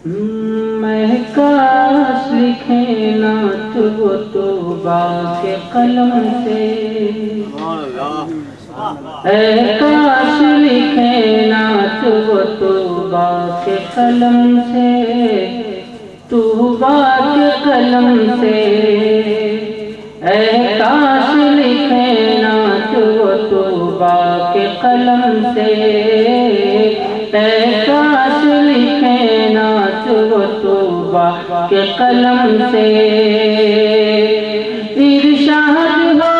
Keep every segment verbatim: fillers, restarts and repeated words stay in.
میں کاش لکھے نعت وہ توبہ کے قلم سے، اے کاش لکھے نعت وہ توبہ کے قلم سے، توبہ کے قلم سے، اے کاش لکھے نعت وہ توبہ کے قلم سے، اے کاش لکھے نعت وہ توبہ کے قلم سے، ارشاد ہو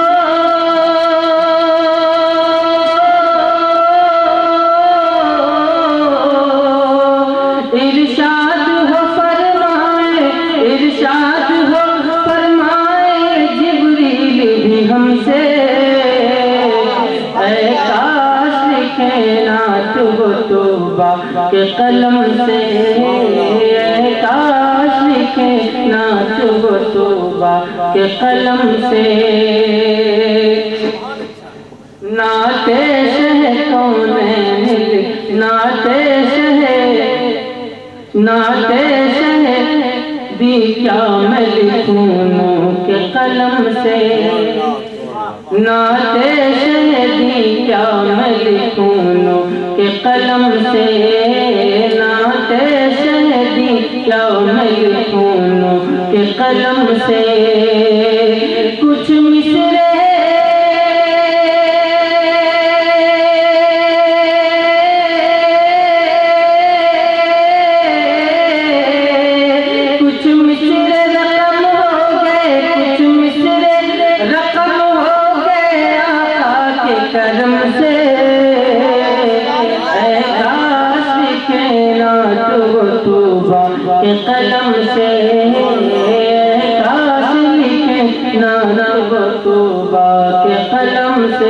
ارشاد ہو فرمائے ارشاد ہو فرمائے جبریل بھی ہم سے، اے کاش لکھے نعت وہ توبہ کے قلم سے، اے کاش لکھے نعت وہ توبہ کے قلم سے، نعت شہ کونین نعت شہ نعت شہ دی کیا میں لکھوں نو کے قلم سے، نعت شہ دی کیا میں لکھوں نو کے قلم سے، نعت شہ دی کیا میں لکھوں نو کے قلم سے، کچھ مصرے کرم سے، اے کاش لکھے نعت وہ توبہ کے قلم سے، اے کاش لکھے نعت وہ توبہ کے قلم سے،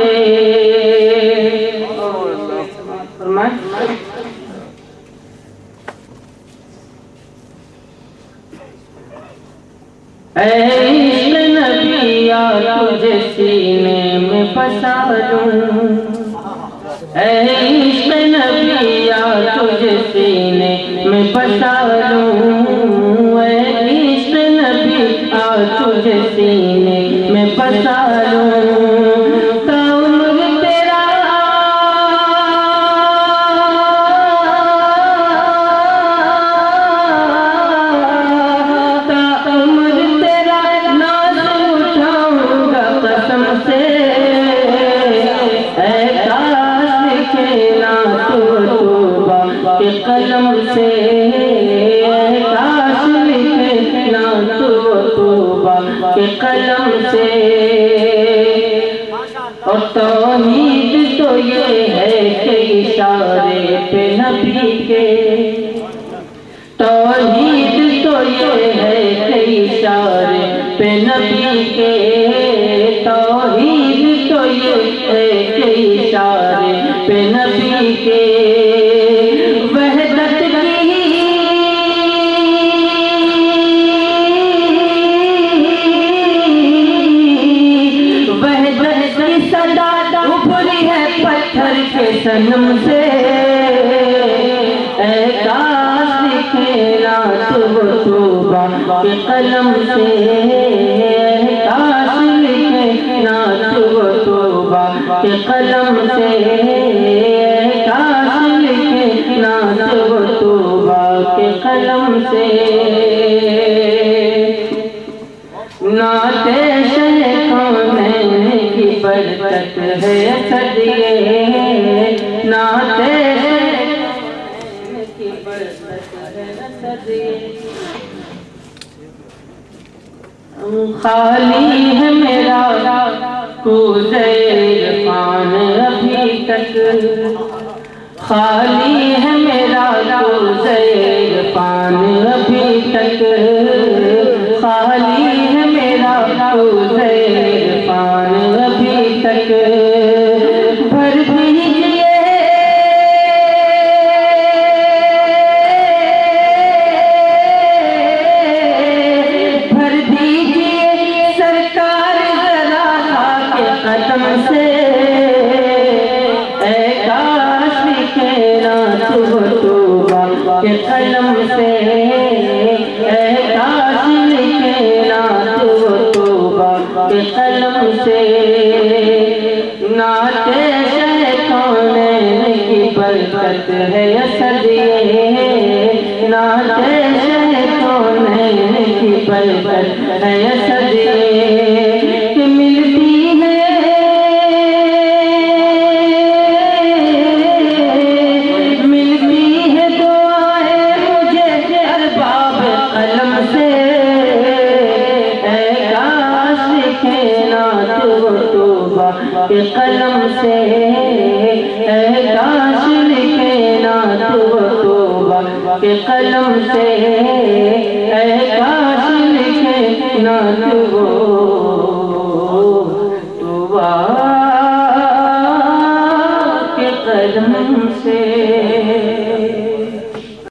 اے عشق نبی آ تجھے سینے میں پسا لوں، اے عشق نبی آ تجھے سینے میں پسا لوں، اے عشق نبی آ تجھے سینے میں پسا لوں، تا عمر تیرا تا عمر تیرا ناز اٹھاؤں گا قسم سے، اے کاش لکھے نعت وہ توبہ کے قلم سے، اے کاش لکھے نعت وہ توبہ کے قلم سے، اور توحید تو یہ ہے کہ اشارے پہ نبی کے، توحید تو یہ ہے کہ اشارے پہ نبی کے، توحید تو یہ ہے کہ اشارے پہ نبی کے، وحدت کی وحدت کی صدا ابھری ہے پتھر کے صنم سے، اے کاش لکھے نعت وہ توبہ کے قلم سے، اے کاش لکھے نعت وہ توبہ کے قلم سے، اے کاش لکھے نعت وہ توبہ کے قلم سے، نعت شہ کونین کی برکت ہے اسد یہ، نعت شہ کی برکت ہے اسد یہ، خالی ہے میرا کوزہ عرفان ابھی تک، خالی ہے میرا کوزہ عرفان ابھی تک، خالی ہے میرا کوزہ عرفان ابھی تک، بھر دیجئے بھر دیجئے سرکار ذرا خاک قدم سے، اے کاش لکھے نعت وہ توبہ کے قلم سے، اے کاش لکھے نعت و توبہ کے قلم سے، نعت شیخ کونین کی برکت ہے اسد یہ، نعت شیخ کونین کی برکت ہے اسد یہ، کہ ملتی ہے ملتی ہے دعائیں مجھے ارباب قلم سے، اے کاش لکھے نعت و توبہ کے قلم سے، اے کاش لکھے نعت و توبہ کے قلم سے، اے کاش لکھے نعت و